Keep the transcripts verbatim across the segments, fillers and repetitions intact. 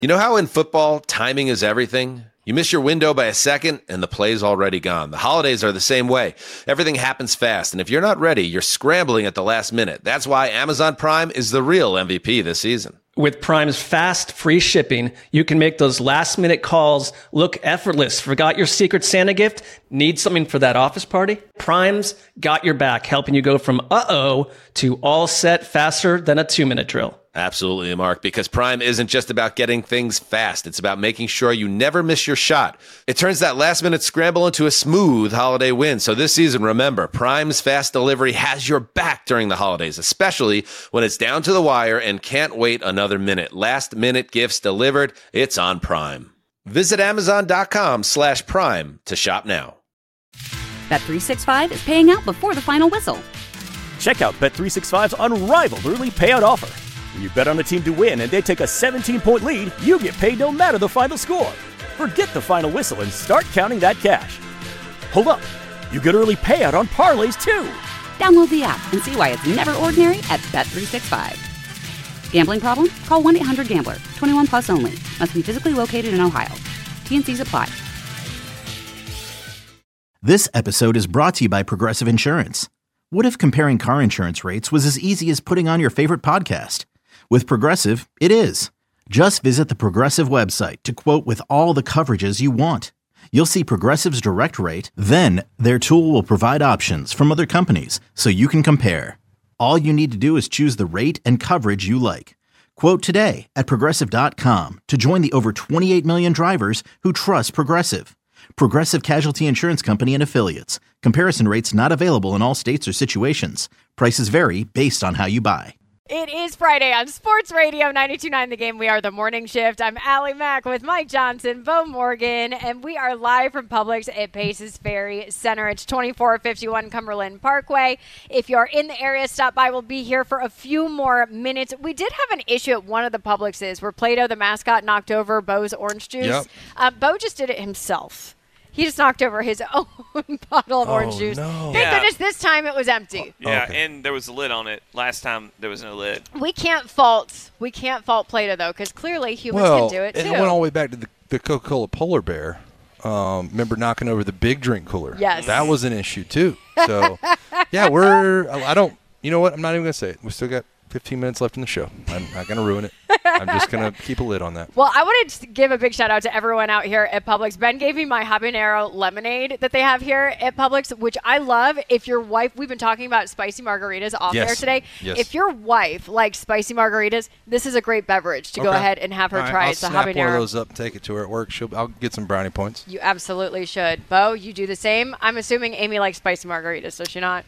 You know how in football, timing is everything? You miss your window by a second, and the play's already gone. The holidays are the same way. Everything happens fast, and if you're not ready, you're scrambling at the last minute. That's why Amazon Prime is the real M V P this season. With Prime's fast, free shipping, you can make those last-minute calls look effortless. Forgot your Secret Santa gift? Need something for that office party? Prime's got your back, helping you go from uh-oh to all set faster than a two-minute drill. Absolutely, Mark, because Prime isn't just about getting things fast. It's about making sure you never miss your shot. It turns that last-minute scramble into a smooth holiday win. So this season, remember, Prime's fast delivery has your back during the holidays, especially when it's down to the wire and can't wait another minute. Last-minute gifts delivered. It's on Prime. Visit Amazon.com slash Prime to shop now. Bet three sixty-five is paying out before the final whistle. Check out Bet three sixty-five's unrivaled early payout offer. When you bet on a team to win and they take a seventeen-point lead, you get paid no matter the final score. Forget the final whistle and start counting that cash. Hold up. You get early payout on parlays, too. Download the app and see why it's never ordinary at Bet three sixty-five. Gambling problem? Call one eight hundred gambler. twenty-one plus only. Must be physically located in Ohio. T N Cs apply. This episode is brought to you by Progressive Insurance. What if comparing car insurance rates was as easy as putting on your favorite podcast? With Progressive, it is. Just visit the Progressive website to quote with all the coverages you want. You'll see Progressive's direct rate, then their tool will provide options from other companies so you can compare. All you need to do is choose the rate and coverage you like. Quote today at Progressive dot com to join the over twenty-eight million drivers who trust Progressive. Progressive Casualty Insurance Company and Affiliates. Comparison rates not available in all states or situations. Prices vary based on how you buy. It is Friday on Sports Radio ninety-two point nine The Game. We are the Morning Shift. I'm Allie Mack with Mike Johnson, Bo Morgan, and we are live from Publix at Paces Ferry Center. It's twenty-four fifty-one Cumberland Parkway. If you're in the area, stop by. We'll be here for a few more minutes. We did have an issue at one of the Publixes where Play-Doh, the mascot, knocked over Bo's orange juice. Yep. Uh, Bo just did it himself. He just knocked over his own bottle of oh, orange juice. No. Thank Yeah. goodness this time it was empty. Yeah, Okay. and there was a lid on it. Last time there was no lid. We can't fault we can't fault Play-Doh though, because clearly humans well, can do it and too. it went all the way back to the, the Coca-Cola Polar Bear. Um, remember knocking over the big drink cooler? Yes. That was an issue too. So, yeah, we're. I don't. You know what? I'm not even gonna say it. We still got fifteen minutes left in the show. I'm not gonna ruin it. I'm just going to keep a lid on that. Well, I wanted to give a big shout out to everyone out here at Publix. Ben gave me my habanero lemonade that they have here at Publix, which I love. If your wife, we've been talking about spicy margaritas off Yes. there today. Yes. If your wife likes spicy margaritas, this is a great beverage to go Okay. ahead and have her All right, try. I'll It's a snap habanero. one of those up and take it to her at work. She'll, I'll get some brownie points. You absolutely should. Bo, you do the same. I'm assuming Amy likes spicy margaritas, does she not?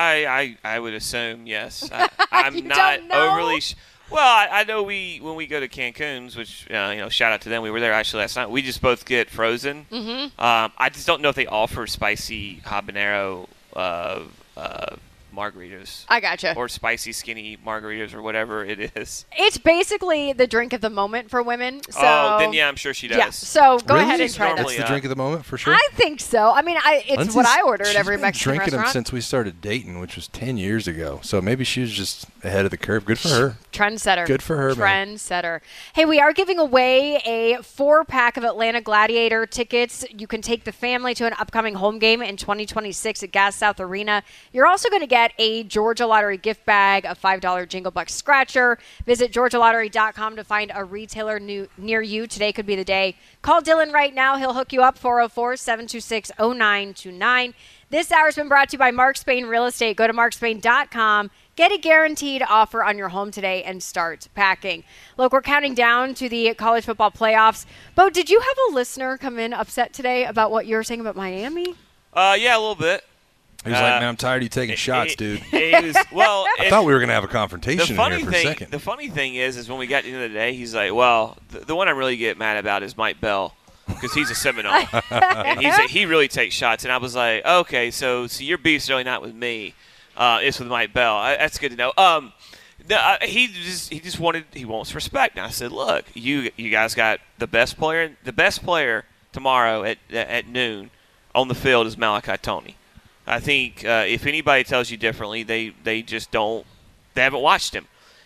I I, I would assume, yes. I, I'm You not don't know? overly sh- Well, I, I know we when we go to Cancun's, which uh, you know, shout out to them. We were there actually last night. We just both get frozen. Mm-hmm. Um, I just don't know if they offer spicy habanero uh, uh, margaritas. I gotcha. Or spicy skinny margaritas or whatever it is. It's basically the drink of the moment for women. So oh, then yeah, I'm sure she does. Yeah, so go Really? ahead and It's try normally, this. That's the uh, drink of the moment for sure. I think so. I mean, I, it's Lindsay's- what I order at she's every been Mexican drinking restaurant. them since we started dating, which was ten years ago. So maybe she was just ahead of the curve. Good for her. Trendsetter. Good for her, man. Trendsetter. Hey, we are giving away a four-pack of Atlanta Gladiator tickets. You can take the family to an upcoming home game in twenty twenty-six at Gas South Arena. You're also going to get a Georgia Lottery gift bag, a five dollar Jingle Bucks scratcher. Visit georgia lottery dot com to find a retailer new, near you. Today could be the day. Call Dylan right now. He'll hook you up, four oh four, seven two six, oh nine two nine. This hour has been brought to you by Mark Spain Real Estate. Go to mark spain dot com. Get a guaranteed offer on your home today and start packing. Look, we're counting down to the college football playoffs. Bo, did you have a listener come in upset today about what you were saying about Miami? Uh, yeah, a little bit. He was Uh, like, man, I'm tired of you taking shots, It- dude. it was- well, I it- thought we were going to have a the confrontation in funny here for thing, a second. the funny thing is, is when we got to the end of the day, he's like, "Well, the, the one I really get mad about is Mike Bell because he's a Seminole and he's a, he really takes shots." And I was like, "Okay, so so your beef's really not with me, uh, it's with Mike Bell. I, that's good to know." Um, no, uh, he just he just wanted he wants respect. And I said, "Look, you you guys got the best player, the best player tomorrow at at noon on the field is Malachi Toney." I think uh, if anybody tells you differently, they, they just don't – they haven't watched him.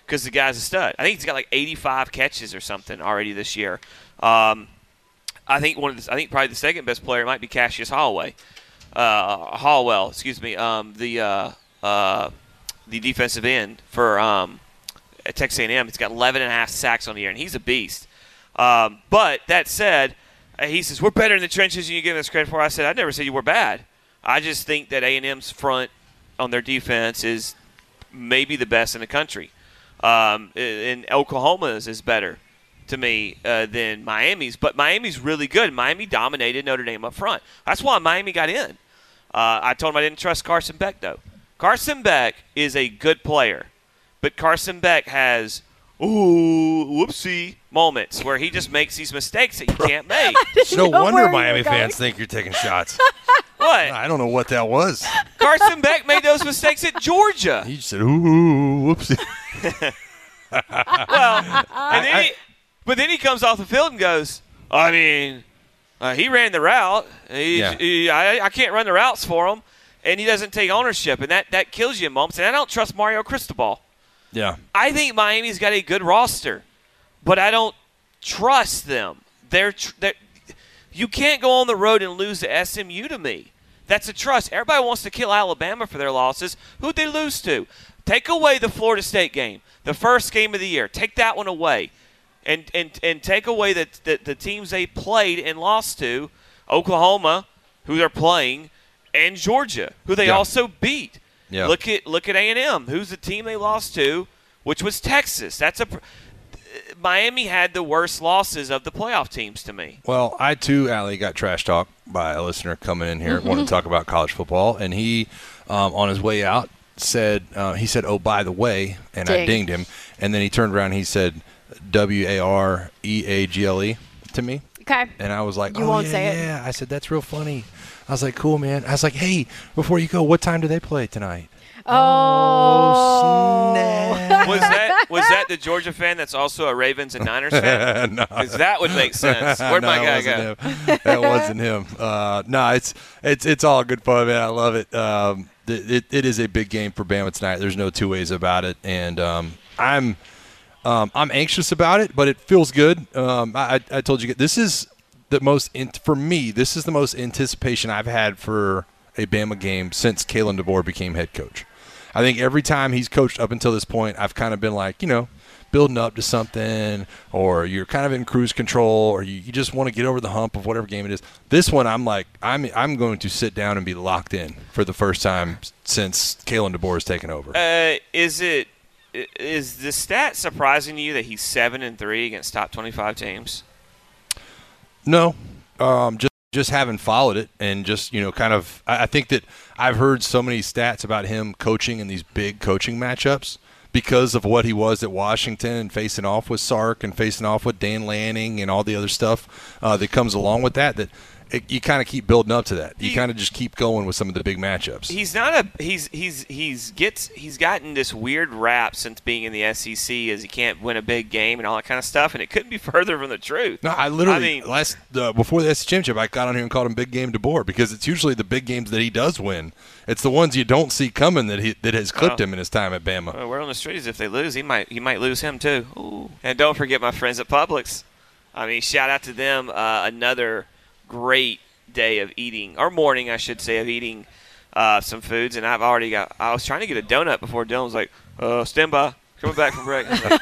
because the guy's a stud. I think he's got like eighty-five catches or something already this year. Um, I think one of the, I think probably the second best player might be Cassius Holloway, uh, Hallwell, excuse me, um, the uh, uh, the defensive end for um, at Texas A and M. He's got eleven and a half sacks on the year, and he's a beast. Um, but that said, he says we're better in the trenches than you give us credit for. I said I never said you were bad. I just think that A and M's front on their defense is maybe the best in the country, um, and Oklahoma's is better to me uh, than Miami's, but Miami's really good. Miami dominated Notre Dame up front. That's why Miami got in. Uh, I told him I didn't trust Carson Beck, though. Carson Beck is a good player, but Carson Beck has, ooh, whoopsie moments where he just makes these mistakes that you can't make. No wonder Miami fans think you're taking shots. What? I don't know what that was. Carson Beck made those mistakes at Georgia. He just said, ooh, whoopsie. Well, and then he, but then he comes off the field and goes, I mean, uh, he ran the route. He, Yeah. he, I, I can't run the routes for him. And he doesn't take ownership, and that, that kills you in moments. And I don't trust Mario Cristobal. Yeah. I think Miami's got a good roster, but I don't trust them. They're, tr- they're you can't go on the road and lose to S M U to me. That's a trust. Everybody wants to kill Alabama for their losses. Who'd they lose to? Take away the Florida State game, the first game of the year. Take that one away. And and, and take away the, the, the teams they played and lost to, Oklahoma, who they're playing, and Georgia, who they Yeah. also beat. Yeah. Look at look at A and M, who's the team they lost to, which was Texas. That's a Miami had the worst losses of the playoff teams to me. Well, I too, Allie, got trash talked by a listener coming in here wanting to talk about college football, and he, um, on his way out, said uh, he said, "Oh, by the way," and Ding. I dinged him, and then he turned around and he said, "W A R E A G L E" to me. Okay. And I was like, You oh, won't yeah, say it. yeah. I said, that's real funny. I was like, cool, man. I was like, hey, before you go, what time do they play tonight? Oh, snap. Was that was that the Georgia fan that's also a Ravens and Niners fan? No. Because that would make sense. Where'd No, my it guy wasn't go? him. That wasn't him. Uh, no, it's it's it's all good fun, man. I love it. Um, it, it. It is a big game for Bama tonight. There's no two ways about it, and um, I'm um, I'm anxious about it, but it feels good. Um, I, I told you this is the most in, for me. This is the most anticipation I've had for a Bama game since Kalen DeBoer became head coach. I think every time he's coached up until this point, I've kind of been like, you know, building up to something, or you're kind of in cruise control, or you, you just want to get over the hump of whatever game it is. This one, I'm like, I'm I'm going to sit down and be locked in for the first time since Kalen DeBoer has taken over. Uh, is it is the stat surprising to you that he's seven and three against top twenty-five teams? No, um, just just haven't followed it, and just you know, kind of. I, I think that I've heard so many stats about him coaching in these big coaching matchups because of what he was at Washington and facing off with Sark and facing off with Dan Lanning and all the other stuff uh, that comes along with that. That it, you kind of keep building up to that. You He- kind of just keep going with some of the big matchups. He's not a he's he's he's gets he's gotten this weird rap since being in the S E C as he can't win a big game and all that kind of stuff, and it couldn't be further from the truth. No, I literally I mean, last uh, before the S E C championship, I got on here and called him Big Game DeBoer because it's usually the big games that he does win. It's the ones you don't see coming that he that has clipped Oh. him in his time at Bama. well, we're on the streets. If they lose, he might he might lose him too. Ooh. And don't forget my friends at Publix. I mean, shout out to them. Uh, another great day of eating, or morning, I should say, of eating uh, some foods. And I've already got. I was trying to get a donut before Dylan was like, uh, "Stand by, coming back from break." So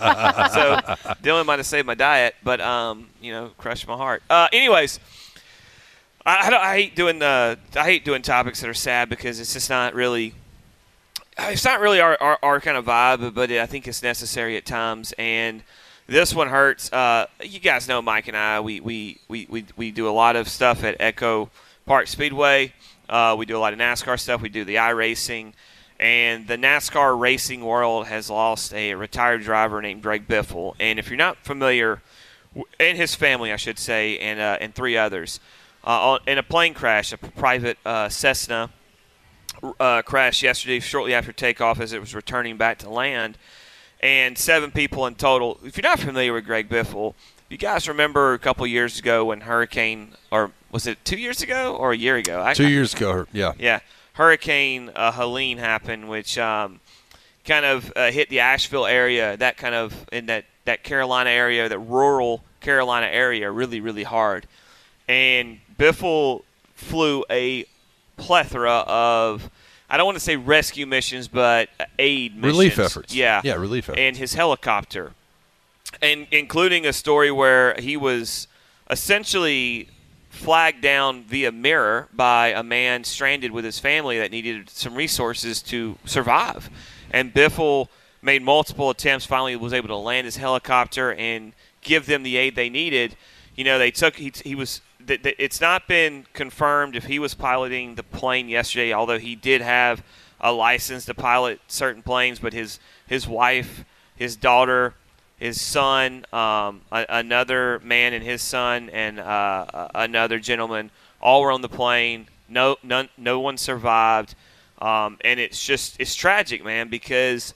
Dylan might have saved my diet, but um, you know, crushed my heart. Uh, anyways. I, I, don't, I hate doing uh, I hate doing topics that are sad because it's just not really it's not really our, our, our kind of vibe, but I think it's necessary at times. And this one hurts. Uh, you guys know Mike and I. We we, we, we we do a lot of stuff at Echo Park Speedway. Uh, we do a lot of NASCAR stuff. We do the iRacing, and the NASCAR racing world has lost a retired driver named Greg Biffle. And if you're not familiar, and his family, I should say, and uh, and three others. Uh, on, in a plane crash, a private uh, Cessna uh, crashed yesterday shortly after takeoff as it was returning back to land, and seven people in total. If you're not familiar with Greg Biffle, you guys remember a couple years ago when Hurricane, or was it two years ago or a year ago? I, Two years ago, yeah. Yeah, Hurricane uh, Helene happened, which um, kind of uh, hit the Asheville area, that kind of in that, that Carolina area, that rural Carolina area, really, really hard. And Biffle flew a plethora of, I don't want to say rescue missions, but aid missions. Relief efforts. Yeah. Yeah, relief efforts. And his helicopter. And including a story where he was essentially flagged down via mirror by a man stranded with his family that needed some resources to survive. And Biffle made multiple attempts, finally was able to land his helicopter and give them the aid they needed. You know, they took, he, he was, th- th- it's not been confirmed if he was piloting the plane yesterday, although he did have a license to pilot certain planes, but his, his wife, his daughter, his son, um, a- another man and his son, and uh, another gentleman, all were on the plane. No, none, no one survived, um, and it's just it's tragic, man. Because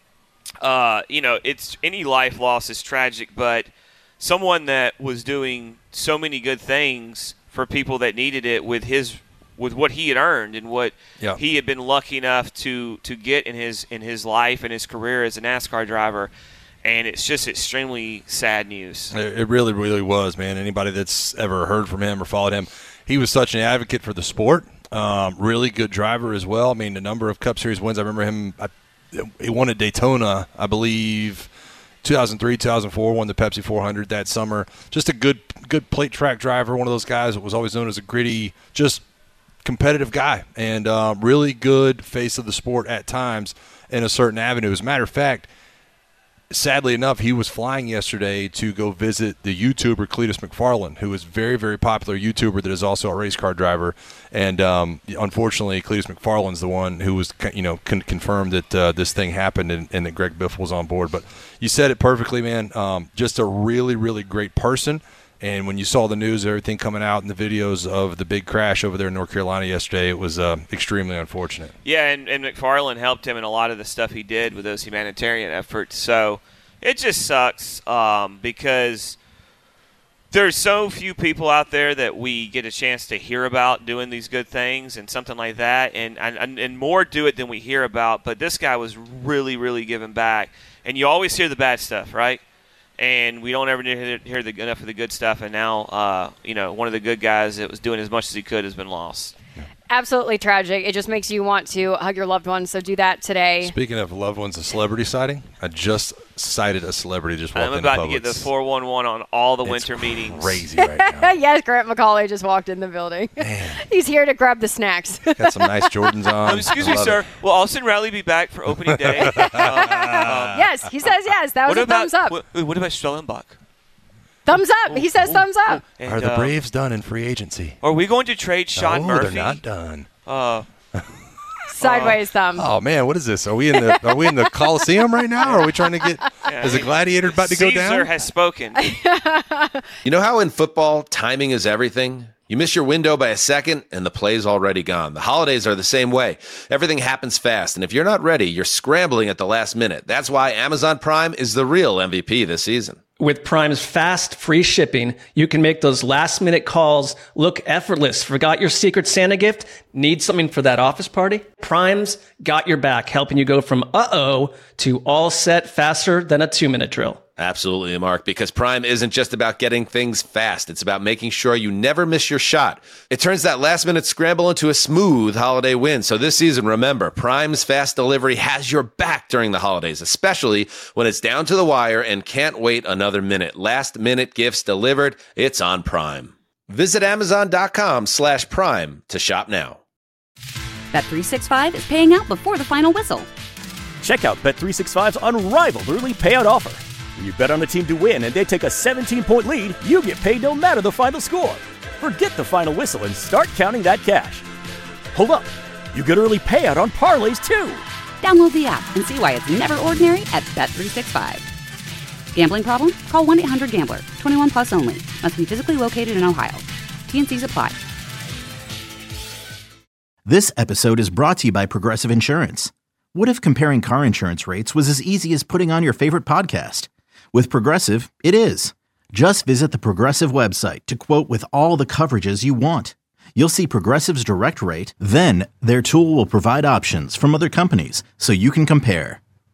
uh, you know, it's any life loss is tragic, but someone that was doing so many good things for people that needed it with his with what he had earned and what yeah. he had been lucky enough to to get in his in his life and his career as a NASCAR driver. And it's just extremely sad news. It really, really was, man. Anybody that's ever heard from him or followed him, he was such an advocate for the sport. Um, really good driver as well. I mean, the number of Cup Series wins. I remember him. I, he won at Daytona, I believe, two thousand three, two thousand four. Won the Pepsi four hundred that summer. Just a good, good plate track driver. One of those guys that was always known as a gritty, just competitive guy, and uh, really good face of the sport at times in a certain avenue. As a matter of fact, sadly enough, he was flying yesterday to go visit the YouTuber Cletus McFarland, who is a very, very popular YouTuber that is also a race car driver. And um, unfortunately, Cletus McFarland's the one who was, you know, con- confirmed that uh, this thing happened and, and that Greg Biffle was on board. But you said it perfectly, man. Um, just a really, really great person. And when you saw the news, everything coming out in the videos of the big crash over there in North Carolina yesterday, it was uh, extremely unfortunate. Yeah, and, and McFarland helped him in a lot of the stuff he did with those humanitarian efforts. So it just sucks um, because there's so few people out there that we get a chance to hear about doing these good things and something like that, and, and, and more do it than we hear about. But this guy was really, really giving back. And you always hear the bad stuff, right? And we don't ever hear, hear the, enough of the good stuff. And now, uh, you know, one of the good guys that was doing as much as he could has been lost. Absolutely tragic. It just makes you want to hug your loved ones. So do that today. Speaking of loved ones, a celebrity sighting. I just sighted a celebrity just walked I'm into about to get the four one one on all the it's winter meetings. Crazy right now. Yes, Grant McCauley just walked in the building. He's here to grab the snacks. Got some nice Jordans on. Um, excuse me, sir. It. Will Austin Riley be back for opening day? um, um, yes, he says yes. That was a about, thumbs up. What, what about Stellenbach? Thumbs up. He says thumbs up. And, are the uh, Braves done in free agency? Are we going to trade Sean no, Murphy? they're not done. Uh, Sideways thumb. Oh man, what is this? Are we in the Are we in the Coliseum right now? Or are we trying to get? Yeah. Is a gladiator about to Caesar go down? Caesar has spoken. You know how in football timing is everything? You miss your window by a second, and the play's already gone. The holidays are the same way. Everything happens fast, and if you're not ready, you're scrambling at the last minute. That's why Amazon Prime is the real M V P this season. With Prime's fast, free shipping, you can make those last-minute calls look effortless. Forgot your Secret Santa gift? Need something for that office party? Prime's got your back, helping you go from uh-oh to all set faster than a two-minute drill. Absolutely, Mark, because Prime isn't just about getting things fast. It's about making sure you never miss your shot. It turns that last-minute scramble into a smooth holiday win. So this season, remember, Prime's fast delivery has your back during the holidays, especially when it's down to the wire and can't wait another minute. Last-minute gifts delivered. It's on Prime. Visit Amazon.com slash Prime to shop now. Bet three sixty-five is paying out before the final whistle. Check out Bet three sixty-five's unrivaled early payout offer. When you bet on a team to win and they take a seventeen-point lead, you get paid no matter the final score. Forget the final whistle and start counting that cash. Hold up. You get early payout on parlays, too. Download the app and see why it's never ordinary at Bet three sixty-five. Gambling problem? Call one eight hundred gambler. twenty-one plus only. Must be physically located in Ohio. T and C's apply. This episode is brought to you by Progressive Insurance. What if comparing car insurance rates was as easy as putting on your favorite podcast? With Progressive, it is. Just visit the Progressive website to quote with all the coverages you want. You'll see Progressive's direct rate, then their tool will provide options from other companies so you can compare.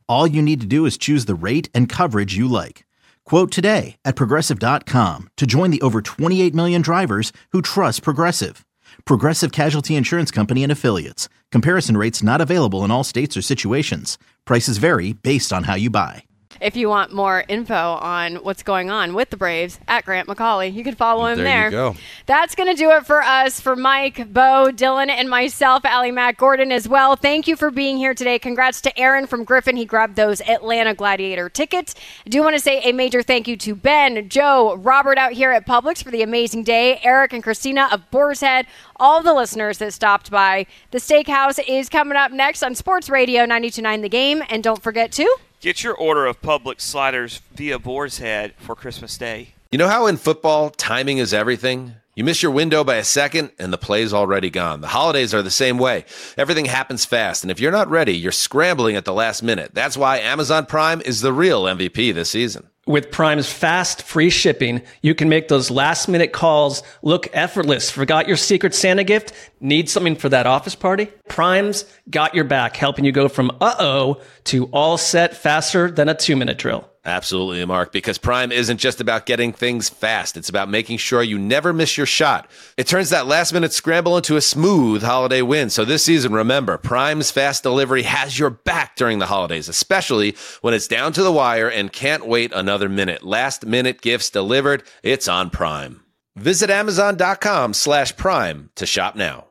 All you need to do is choose the rate and coverage you like. Quote today at Progressive dot com to join the over twenty-eight million drivers who trust Progressive. Progressive Casualty Insurance Company and Affiliates. Comparison rates not available in all states or situations. Prices vary based on how you buy. If you want more info on what's going on with the Braves, at Grant McCauley, you can follow him there. there. You go. That's going to do it for us, for Mike, Bo, Dylan, and myself, Allie Mac Gordon as well. Thank you for being here today. Congrats to Aaron from Griffin. He grabbed those Atlanta Gladiator tickets. I do want to say a major thank you to Ben, Joe, Robert out here at Publix for the amazing day, Eric and Christina of Boar's Head, all the listeners that stopped by. The Steakhouse is coming up next on Sports Radio ninety-two point nine The Game. And don't forget to get your order of Publix sliders via Boar's Head for Christmas Day. You know how in football, timing is everything? You miss your window by a second, and the play's already gone. The holidays are the same way. Everything happens fast, and if you're not ready, you're scrambling at the last minute. That's why Amazon Prime is the real M V P this season. With Prime's fast, free shipping, you can make those last-minute calls look effortless. Forgot your Secret Santa gift? Need something for that office party? Prime's got your back, helping you go from uh-oh to all set faster than a two-minute drill. Absolutely, Mark, because Prime isn't just about getting things fast. It's about making sure you never miss your shot. It turns that last-minute scramble into a smooth holiday win. So this season, remember, Prime's fast delivery has your back during the holidays, especially when it's down to the wire and can't wait another minute. Last-minute gifts delivered, it's on Prime. Visit Amazon.com slash Prime to shop now.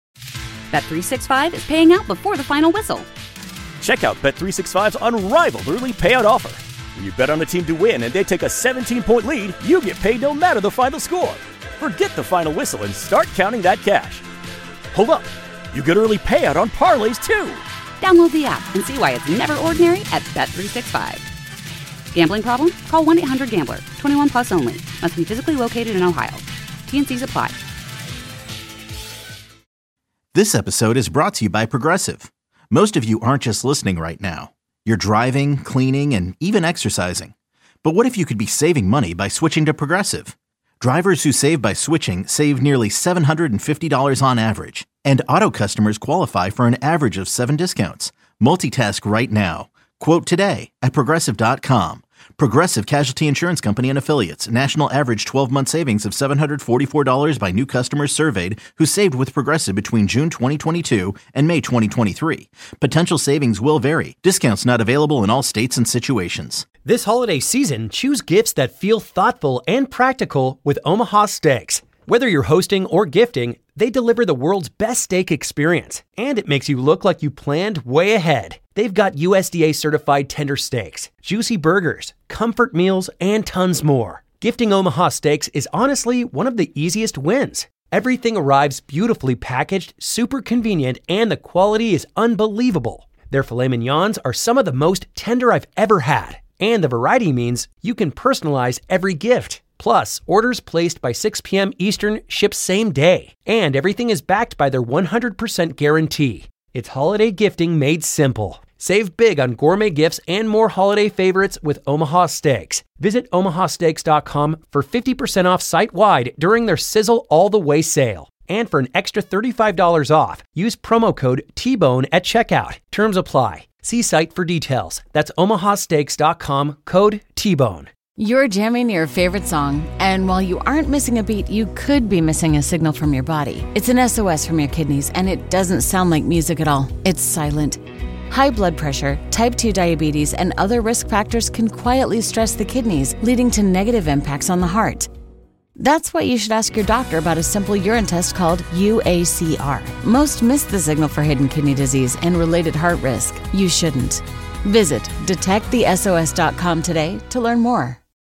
Bet three sixty-five is paying out before the final whistle. Check out Bet three sixty-five's unrivaled early payout offer. When you bet on a team to win and they take a seventeen-point lead, you get paid no matter the final score. Forget the final whistle and start counting that cash. Hold up. You get early payout on parlays, too. Download the app and see why it's never ordinary at Bet three sixty-five. Gambling problem? Call one eight hundred gambler. twenty-one plus only. Must be physically located in Ohio. T and C's apply. This episode is brought to you by Progressive. Most of you aren't just listening right now. You're driving, cleaning, and even exercising. But what if you could be saving money by switching to Progressive? Drivers who save by switching save nearly seven hundred fifty dollars on average. And auto customers qualify for an average of seven discounts. Multitask right now. Quote today at Progressive dot com. Progressive Casualty Insurance Company and Affiliates. National average twelve-month savings of seven hundred forty-four dollars by new customers surveyed who saved with Progressive between June twenty twenty-two and May twenty twenty-three. Potential savings will vary. Discounts not available in all states and situations. This holiday season, choose gifts that feel thoughtful and practical with Omaha Steaks. Whether you're hosting or gifting, they deliver the world's best steak experience, and it makes you look like you planned way ahead. They've got U S D A-certified tender steaks, juicy burgers, comfort meals, and tons more. Gifting Omaha Steaks is honestly one of the easiest wins. Everything arrives beautifully packaged, super convenient, and the quality is unbelievable. Their filet mignons are some of the most tender I've ever had, and the variety means you can personalize every gift. Plus, orders placed by six p.m. Eastern ship same day, and everything is backed by their one hundred percent guarantee. It's holiday gifting made simple. Save big on gourmet gifts and more holiday favorites with Omaha Steaks. Visit omaha steaks dot com for fifty percent off site-wide during their Sizzle All the Way sale. And for an extra thirty-five dollars off, use promo code T bone at checkout. Terms apply. See site for details. That's omaha steaks dot com, code T bone. You're jamming your favorite song, and while you aren't missing a beat, you could be missing a signal from your body. It's an S O S from your kidneys, and it doesn't sound like music at all. It's silent. High blood pressure, type two diabetes, and other risk factors can quietly stress the kidneys, leading to negative impacts on the heart. That's why you should ask your doctor about a simple urine test called U A C R. Most miss the signal for hidden kidney disease and related heart risk. You shouldn't. Visit detect the S O S dot com today to learn more.